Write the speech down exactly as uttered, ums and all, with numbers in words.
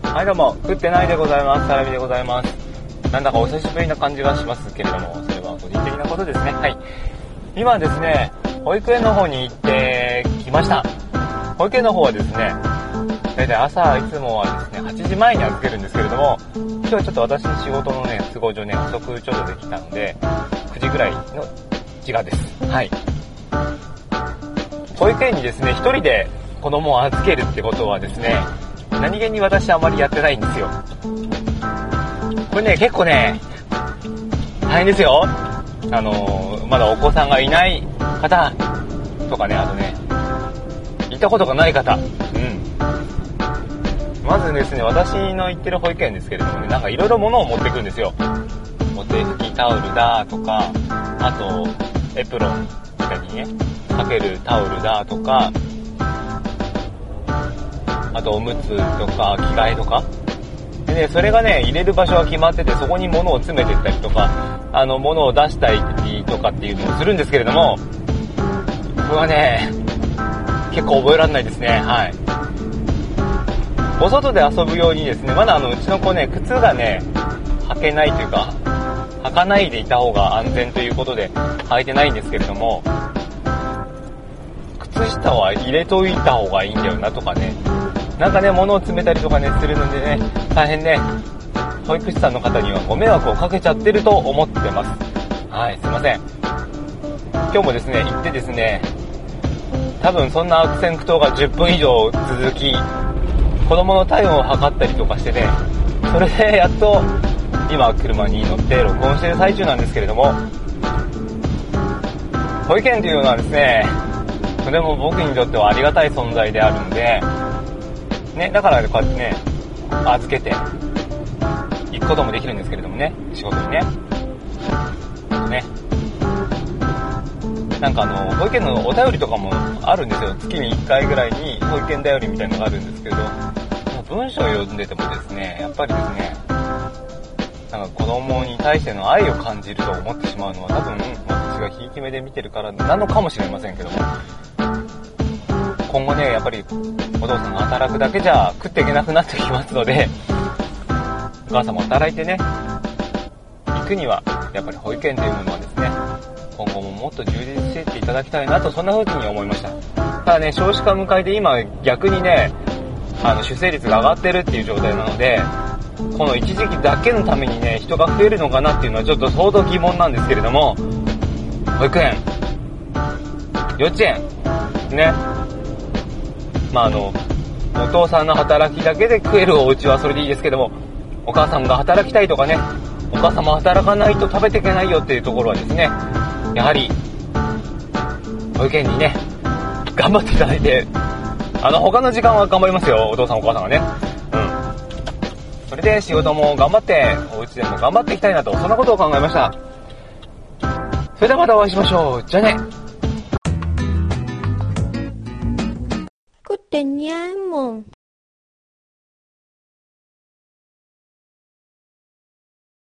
はいどうも、食ってないでございます。サラミでございます。なんだかお久しぶりな感じがしますけれども、それは個人的なことですね。はい。今はですね、保育園の方に行ってきました。保育園の方はですね、だいたい朝いつもはですね、はちじまえに預けるんですけれども、今日はちょっと私の仕事のね、都合上ね、遅くちょっとできたので、くじぐらいの時間です。はい。保育園にですね、一人で子供を預けるってことはですね、何気に私はあまりやってないんですよ。これね、結構ね、大変ですよ。あのー、まだお子さんがいない方とかね、あとね、行ったことがない方、うん。まずですね、私の行ってる保育園ですけれどもね、なんかいろいろ物を持ってくるんですよ。お手拭きタオルだとか、あと、エプロンみたいにね、かけるタオルだとか、あとおむつとか着替えとかでね、それがね入れる場所が決まってて、そこに物を詰めていったりとか、あの物を出したりとかっていうのをするんですけれども、これはね結構覚えられないですね。はい。お外で遊ぶようにですね、まだあのうちの子ね、靴がね履けないというか、履かないでいた方が安全ということで履いてないんですけれども、靴下は入れといた方がいいんだよなとかね、なんかね、物を詰めたりとかね、するのでね、大変ね、保育士さんの方にはご迷惑をかけちゃってると思ってます。はい、すいません。今日もですね、行ってですね、多分そんな悪戦苦闘がじゅっぷん以上続き、子供の体温を測ったりとかしてね、それでやっと、今車に乗って録音している最中なんですけれども、保育園というのはですね、それも僕にとってはありがたい存在であるので、ね、だからこうやってね、預けて行くこともできるんですけれどもね、仕事にね。ね。なんかあの、保育園のお便りとかもあるんですよ。月にいっかいぐらいに保育園だよりみたいなのがあるんですけど、文章を読んでてもですね、やっぱりですね、なんか子供に対しての愛を感じると思ってしまうのは、多分私がひいき目で見てるからなのかもしれませんけども、今後ね、やっぱりお父さんが働くだけじゃ食っていけなくなってきますので、お母さんも働いてね、行くにはやっぱり保育園というものはですね、今後ももっと充実していっていただきたいなと、そんな風に思いました。ただね、少子化向かいで今逆にね、あの出生率が上がってるっていう状態なので、この一時期だけのためにね、人が増えるのかなっていうのはちょっと相当疑問なんですけれども、保育園、幼稚園ね、まああのお父さんの働きだけで食えるお家はそれでいいですけども、お母さんが働きたいとかね、お母さんも働かないと食べていけないよっていうところはですね、やはり保育園にね頑張っていただいて、あの他の時間は頑張りますよ、お父さんお母さんがね。うん。それで仕事も頑張って、お家でも頑張っていきたいなと、そんなことを考えました。それではまたお会いしましょう。じゃあね。 食ってにゃんもん。